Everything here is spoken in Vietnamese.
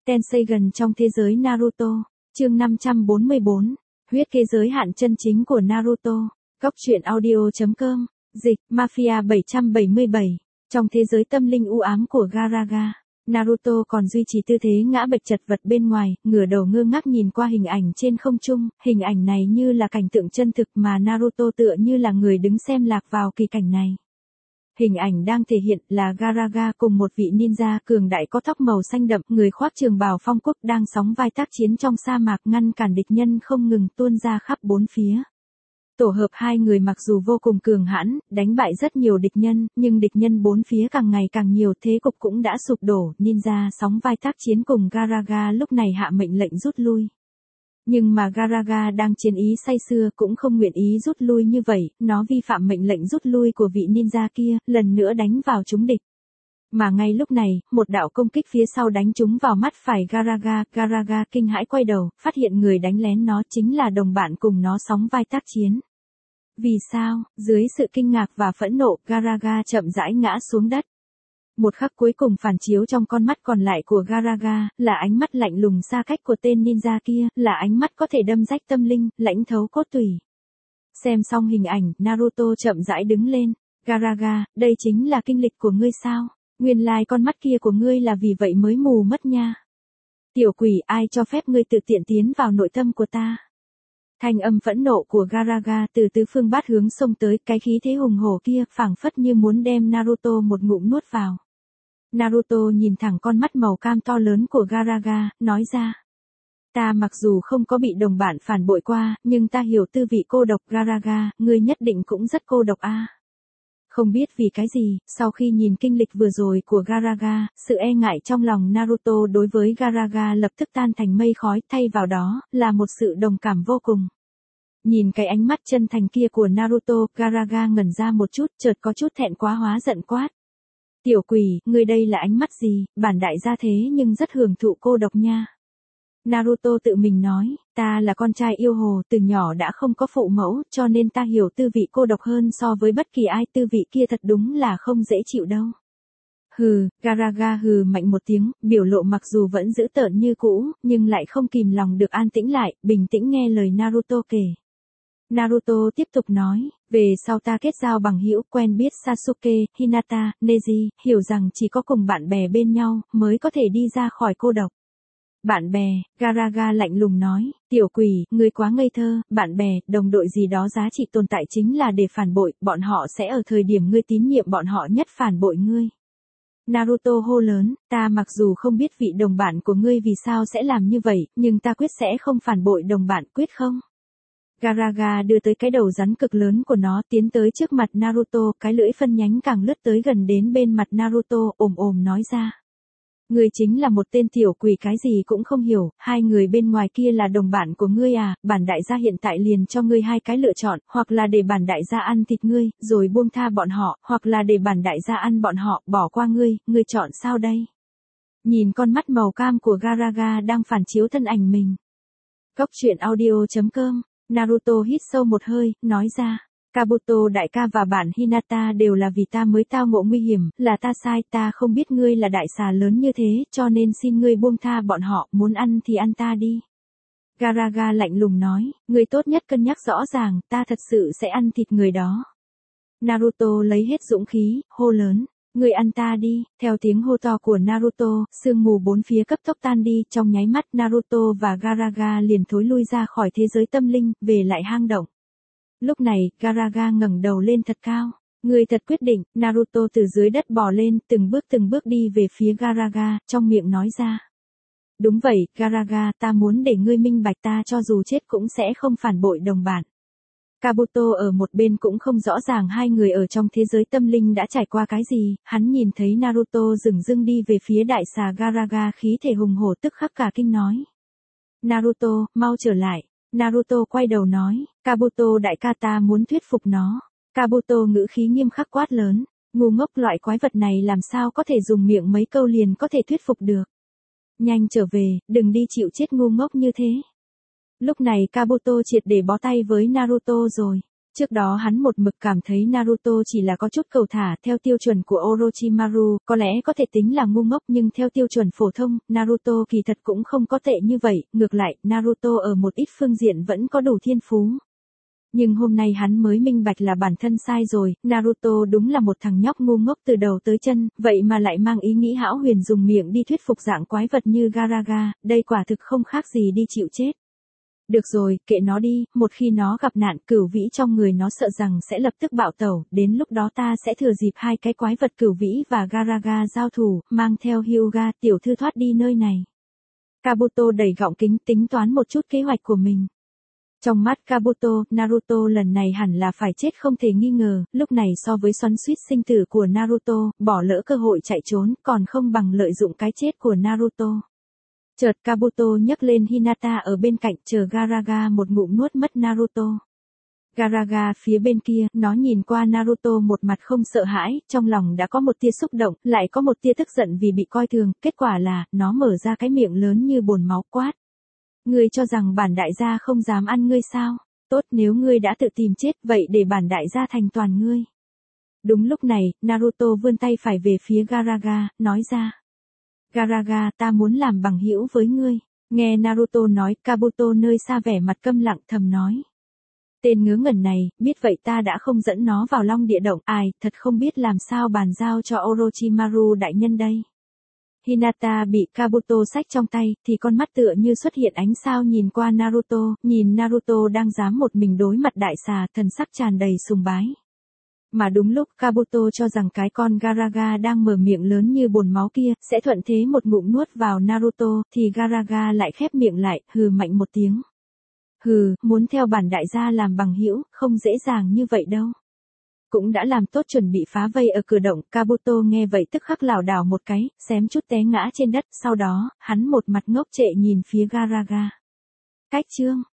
Tenseigan trong thế giới Naruto, chương 544, huyết kế giới hạn chân chính của Naruto, góc truyện audio.com, dịch, Mafia 777, trong thế giới tâm linh u ám của Garaga. Naruto còn duy trì tư thế ngã bệch chật vật bên ngoài, ngửa đầu ngơ ngác nhìn qua hình ảnh trên không trung, hình ảnh này như là cảnh tượng chân thực mà Naruto tựa như là người đứng xem lạc vào kỳ cảnh này. Hình ảnh đang thể hiện là Garaga cùng một vị ninja cường đại có tóc màu xanh đậm, người khoác trường bào phong quốc đang sóng vai tác chiến trong sa mạc ngăn cản địch nhân không ngừng tuôn ra khắp bốn phía. Tổ hợp hai người mặc dù vô cùng cường hãn, đánh bại rất nhiều địch nhân, nhưng địch nhân bốn phía càng ngày càng nhiều, thế cục cũng đã sụp đổ, ninja sóng vai tác chiến cùng Garaga lúc này hạ mệnh lệnh rút lui. Nhưng mà Garaga đang chiến ý say sưa cũng không nguyện ý rút lui như vậy, nó vi phạm mệnh lệnh rút lui của vị ninja kia, lần nữa đánh vào trúng địch. Mà ngay lúc này, một đạo công kích phía sau đánh trúng vào mắt phải Garaga, Garaga kinh hãi quay đầu, phát hiện người đánh lén nó chính là đồng bạn cùng nó sóng vai tác chiến. Vì sao? Dưới sự kinh ngạc và phẫn nộ, Garaga chậm rãi ngã xuống đất. Một khắc cuối cùng phản chiếu trong con mắt còn lại của Garaga, là ánh mắt lạnh lùng xa cách của tên ninja kia, là ánh mắt có thể đâm rách tâm linh, lãnh thấu cốt tủy. Xem xong hình ảnh, Naruto chậm rãi đứng lên. Garaga, đây chính là kinh lịch của ngươi sao? Nguyên lai con mắt kia của ngươi là vì vậy mới mù mất nha. Tiểu quỷ, ai cho phép ngươi tự tiện tiến vào nội tâm của ta? Thanh âm phẫn nộ của Garaga từ tứ phương bát hướng xông tới, cái khí thế hùng hổ kia phảng phất như muốn đem Naruto một ngụm nuốt vào. Naruto nhìn thẳng con mắt màu cam to lớn của Garaga, nói ra. Ta mặc dù không có bị đồng bạn phản bội qua, nhưng ta hiểu tư vị cô độc. Garaga, ngươi nhất định cũng rất cô độc a. Không biết vì cái gì, sau khi nhìn kinh lịch vừa rồi của Garaga, sự e ngại trong lòng Naruto đối với Garaga lập tức tan thành mây khói, thay vào đó, là một sự đồng cảm vô cùng. Nhìn cái ánh mắt chân thành kia của Naruto, Garaga ngẩn ra một chút, chợt có chút thẹn quá hóa giận quát. Tiểu quỷ, ngươi đây là ánh mắt gì, bản đại gia thế nhưng rất hưởng thụ cô độc nha. Naruto tự mình nói, ta là con trai yêu hồ, từ nhỏ đã không có phụ mẫu, cho nên ta hiểu tư vị cô độc hơn so với bất kỳ ai, tư vị kia thật đúng là không dễ chịu đâu. Hừ, Garaga hừ mạnh một tiếng, biểu lộ mặc dù vẫn dữ tợn như cũ, nhưng lại không kìm lòng được an tĩnh lại, bình tĩnh nghe lời Naruto kể. Naruto tiếp tục nói, về sau ta kết giao bằng hữu, quen biết Sasuke, Hinata, Neji, hiểu rằng chỉ có cùng bạn bè bên nhau, mới có thể đi ra khỏi cô độc. Bạn bè, Garaga lạnh lùng nói, tiểu quỷ, ngươi quá ngây thơ, bạn bè, đồng đội gì đó giá trị tồn tại chính là để phản bội, bọn họ sẽ ở thời điểm ngươi tín nhiệm bọn họ nhất phản bội ngươi. Naruto hô lớn, ta mặc dù không biết vị đồng bạn của ngươi vì sao sẽ làm như vậy, nhưng ta quyết sẽ không phản bội đồng bạn, quyết không? Garaga đưa tới cái đầu rắn cực lớn của nó tiến tới trước mặt Naruto, cái lưỡi phân nhánh càng lướt tới gần đến bên mặt Naruto, ồm ồm nói ra. Ngươi chính là một tên tiểu quỷ cái gì cũng không hiểu, hai người bên ngoài kia là đồng bạn của ngươi à, bản đại gia hiện tại liền cho ngươi hai cái lựa chọn, hoặc là để bản đại gia ăn thịt ngươi, rồi buông tha bọn họ, hoặc là để bản đại gia ăn bọn họ, bỏ qua ngươi chọn sao đây? Nhìn con mắt màu cam của Garaga đang phản chiếu thân ảnh mình. Góc truyện audio.com, Naruto hít sâu một hơi, nói ra. Kabuto đại ca và bản Hinata đều là vì ta mới tao ngộ nguy hiểm, là ta sai, ta không biết ngươi là đại xà lớn như thế, cho nên xin ngươi buông tha bọn họ, muốn ăn thì ăn ta đi. Garaga lạnh lùng nói, ngươi tốt nhất cân nhắc rõ ràng, ta thật sự sẽ ăn thịt người đó. Naruto lấy hết dũng khí, hô lớn, ngươi ăn ta đi, theo tiếng hô to của Naruto, sương mù bốn phía cấp tốc tan đi, trong nháy mắt Naruto và Garaga liền thối lui ra khỏi thế giới tâm linh, về lại hang động. Lúc này, Garaga ngẩng đầu lên thật cao. Ngươi thật quyết định, Naruto từ dưới đất bò lên, từng bước đi về phía Garaga, trong miệng nói ra. Đúng vậy, Garaga, ta muốn để ngươi minh bạch ta cho dù chết cũng sẽ không phản bội đồng bạn. Kabuto ở một bên cũng không rõ ràng hai người ở trong thế giới tâm linh đã trải qua cái gì, hắn nhìn thấy Naruto dửng dưng đi về phía đại xà Garaga khí thể hùng hổ tức khắc cả kinh nói. Naruto, mau trở lại. Naruto quay đầu nói, Kabuto đại ca ta muốn thuyết phục nó. Kabuto ngữ khí nghiêm khắc quát lớn, ngu ngốc loại quái vật này làm sao có thể dùng miệng mấy câu liền có thể thuyết phục được. Nhanh trở về, đừng đi chịu chết ngu ngốc như thế. Lúc này Kabuto triệt để bó tay với Naruto rồi. Trước đó hắn một mực cảm thấy Naruto chỉ là có chút cầu thả theo tiêu chuẩn của Orochimaru, có lẽ có thể tính là ngu ngốc nhưng theo tiêu chuẩn phổ thông, Naruto kỳ thật cũng không có tệ như vậy, ngược lại, Naruto ở một ít phương diện vẫn có đủ thiên phú. Nhưng hôm nay hắn mới minh bạch là bản thân sai rồi, Naruto đúng là một thằng nhóc ngu ngốc từ đầu tới chân, vậy mà lại mang ý nghĩ hão huyền dùng miệng đi thuyết phục dạng quái vật như Gaaraga, đây quả thực không khác gì đi chịu chết. Được rồi, kệ nó đi, một khi nó gặp nạn cửu vĩ trong người nó sợ rằng sẽ lập tức bạo tẩu, đến lúc đó ta sẽ thừa dịp hai cái quái vật cửu vĩ và Gaaraga giao thủ, mang theo Hyuga tiểu thư thoát đi nơi này. Kabuto đẩy gọng kính tính toán một chút kế hoạch của mình. Trong mắt Kabuto, Naruto lần này hẳn là phải chết không thể nghi ngờ, lúc này so với xoắn xuýt sinh tử của Naruto, bỏ lỡ cơ hội chạy trốn còn không bằng lợi dụng cái chết của Naruto. Chợt Kabuto nhấc lên Hinata ở bên cạnh chờ Gaaraga một ngụm nuốt mất Naruto. Gaaraga phía bên kia, nó nhìn qua Naruto một mặt không sợ hãi, trong lòng đã có một tia xúc động, lại có một tia tức giận vì bị coi thường, kết quả là, nó mở ra cái miệng lớn như bồn máu quát. Ngươi cho rằng bản đại gia không dám ăn ngươi sao? Tốt nếu ngươi đã tự tìm chết vậy để bản đại gia thành toàn ngươi. Đúng lúc này, Naruto vươn tay phải về phía Gaaraga, nói ra. Gaaraga ta muốn làm bằng hữu với ngươi. Nghe Naruto nói, Kabuto nơi xa vẻ mặt câm lặng thầm nói. Tên ngớ ngẩn này, biết vậy ta đã không dẫn nó vào Long Địa Động, ai, thật không biết làm sao bàn giao cho Orochimaru đại nhân đây. Hinata bị Kabuto xách trong tay, thì con mắt tựa như xuất hiện ánh sao nhìn qua Naruto, nhìn Naruto đang dám một mình đối mặt đại xà, thần sắc tràn đầy sùng bái. Mà đúng lúc Kabuto cho rằng cái con Gaaraga đang mở miệng lớn như bồn máu kia, sẽ thuận thế một ngụm nuốt vào Naruto, thì Gaaraga lại khép miệng lại, hừ mạnh một tiếng. Hừ, muốn theo bản đại gia làm bằng hữu, không dễ dàng như vậy đâu. Cũng đã làm tốt chuẩn bị phá vây ở cửa động, Kabuto nghe vậy tức khắc lảo đảo một cái, xém chút té ngã trên đất, sau đó, hắn một mặt ngốc trệ nhìn phía Gaaraga. Cách chương